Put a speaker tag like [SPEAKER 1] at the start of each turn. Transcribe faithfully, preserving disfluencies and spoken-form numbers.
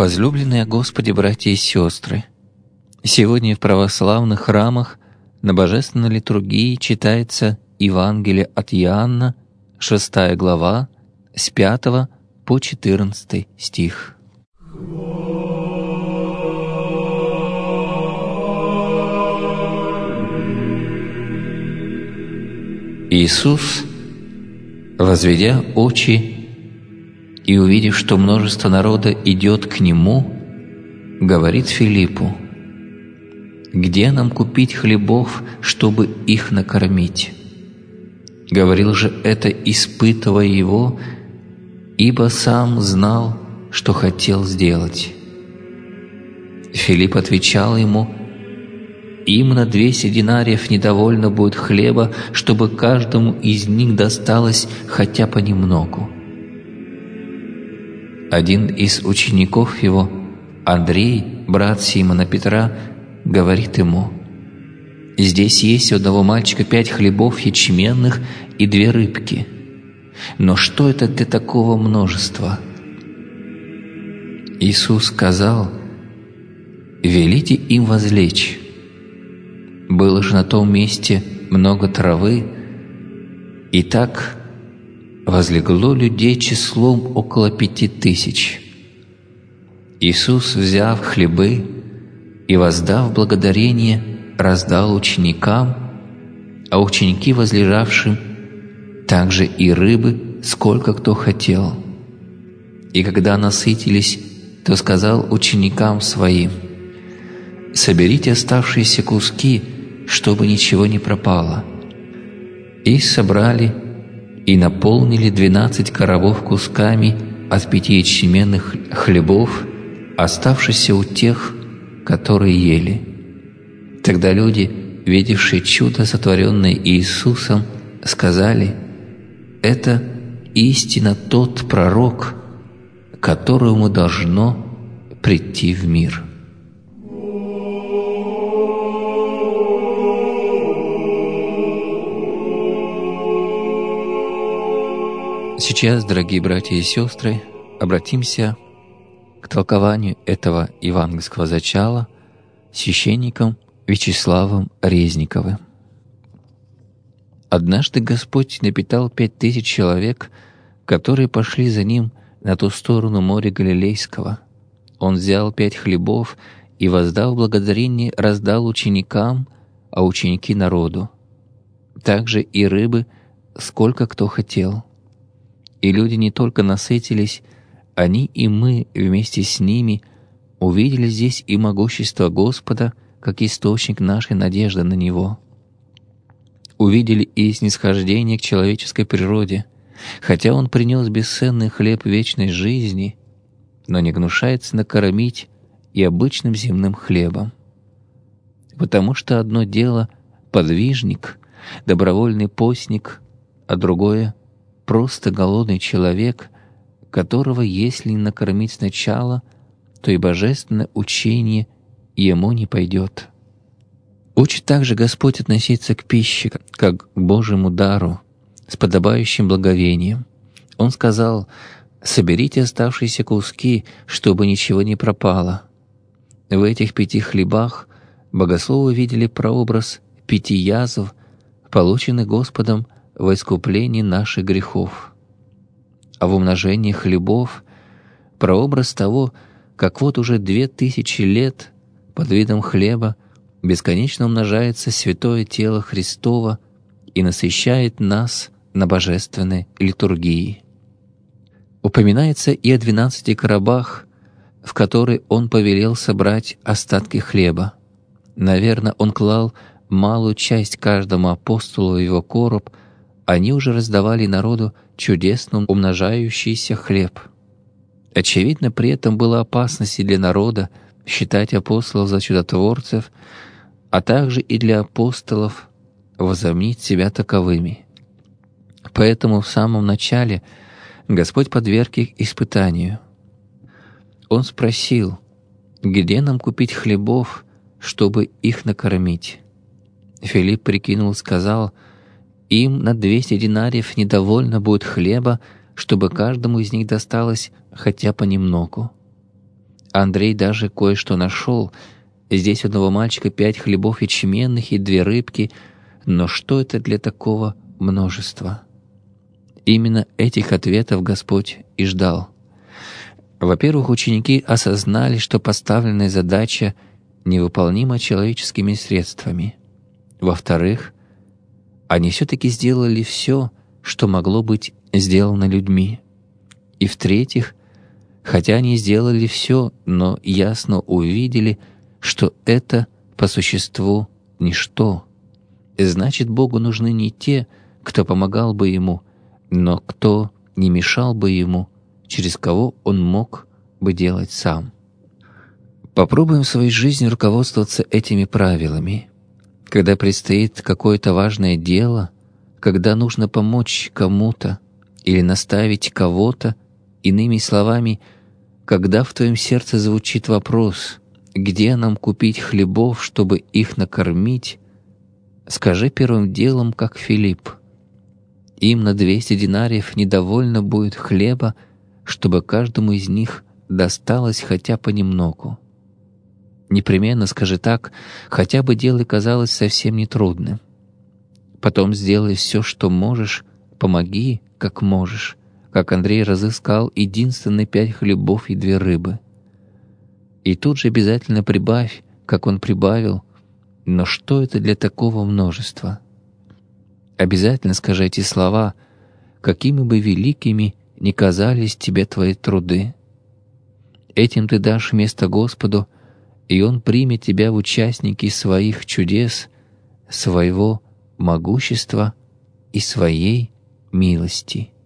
[SPEAKER 1] Возлюбленные Господи, братья и сестры, сегодня в православных храмах на Божественной литургии читается Евангелие от Иоанна, шестая глава, с пятого по четырнадцатый стих. Иисус, возведя очи и увидев, что множество народа идет к Нему, говорит Филиппу: «Где нам купить хлебов, чтобы их накормить?» Говорил же это, испытывая Его, ибо сам знал, что хотел сделать. Филипп отвечал Ему: «Им на двести динариев недовольно будет хлеба, чтобы каждому из них досталось хотя понемногу». Один из учеников Его, Андрей, брат Симона Петра, говорит Ему: «Здесь есть у одного мальчика пять хлебов ячменных и две рыбки. Но что это для такого множества?» Иисус сказал: «Велите им возлечь». Было же на том месте много травы, и так возлегло людей числом около пяти тысяч. Иисус, взяв хлебы и воздав благодарение, раздал ученикам, а ученики возлежавшим также и рыбы, сколько кто хотел. И когда насытились, то сказал ученикам своим: «Соберите оставшиеся куски, чтобы ничего не пропало». И собрали, и наполнили двенадцать коробов кусками от пяти ячменных хлебов, оставшихся у тех, которые ели. Тогда люди, видевшие чудо, сотворенное Иисусом, сказали: «Это истинно тот пророк, которому должно прийти в мир». Сейчас, дорогие братья и сестры, обратимся к толкованию этого евангельского зачала священником Вячеславом Резниковым. Однажды Господь напитал пять тысяч человек, которые пошли за Ним на ту сторону моря Галилейского. Он взял пять хлебов и, воздав благодарение, раздал ученикам, а ученики — народу. Также и рыбы, сколько кто хотел. И люди не только насытились, они и мы вместе с ними увидели здесь и могущество Господа, как источник нашей надежды на Него. Увидели и снисхождение к человеческой природе, хотя Он принес бесценный хлеб вечной жизни, но не гнушается накормить и обычным земным хлебом. Потому что одно дело — подвижник, добровольный постник, а другое — просто голодный человек, которого, если не накормить сначала, то и божественное учение ему не пойдет. Учит также Господь относиться к пище, как к Божьему дару, с подобающим благовением. Он сказал: «Соберите оставшиеся куски, чтобы ничего не пропало». В этих пяти хлебах богословы видели прообраз пяти язв, полученных Господом во искуплении наших грехов, а в умножении хлебов — прообраз того, как вот уже две тысячи лет под видом хлеба бесконечно умножается святое тело Христово и насыщает нас на божественной литургии. Упоминается и о двенадцати коробах, в которые Он повелел собрать остатки хлеба. Наверное, Он клал малую часть каждому апостолу в его короб. Они уже раздавали народу чудесно умножающийся хлеб. Очевидно, при этом было опасность и для народа считать апостолов за чудотворцев, а также и для апостолов возомнить себя таковыми. Поэтому в самом начале Господь подверг их испытанию. Он спросил: «Где нам купить хлебов, чтобы их накормить?» Филипп прикинул и сказал: «Им на двести динариев недовольно будет хлеба, чтобы каждому из них досталось хотя понемногу». Андрей даже кое-что нашел. Здесь у одного мальчика пять хлебов ячменных и две рыбки, но что это для такого множества? Именно этих ответов Господь и ждал. Во-первых, ученики осознали, что поставленная задача невыполнима человеческими средствами. Во-вторых, они все-таки сделали все, что могло быть сделано людьми. И в-третьих, хотя они сделали все, но ясно увидели, что это по существу ничто. Значит, Богу нужны не те, кто помогал бы Ему, но кто не мешал бы Ему, через кого Он мог бы делать сам. Попробуем в своей жизни руководствоваться этими правилами. Когда предстоит какое-то важное дело, когда нужно помочь кому-то или наставить кого-то, иными словами, когда в твоем сердце звучит вопрос, где нам купить хлебов, чтобы их накормить, скажи первым делом, как Филипп: им на двести динариев недовольно будет хлеба, чтобы каждому из них досталось хотя понемногу. Непременно скажи так, хотя бы дело казалось совсем нетрудным. Потом сделай все, что можешь, помоги, как можешь, как Андрей разыскал единственные пять хлебов и две рыбы. И тут же обязательно прибавь, как он прибавил, но что это для такого множества? Обязательно скажи эти слова, какими бы великими ни казались тебе твои труды. Этим ты дашь место Господу, и Он примет тебя в участники своих чудес, своего могущества и своей милости.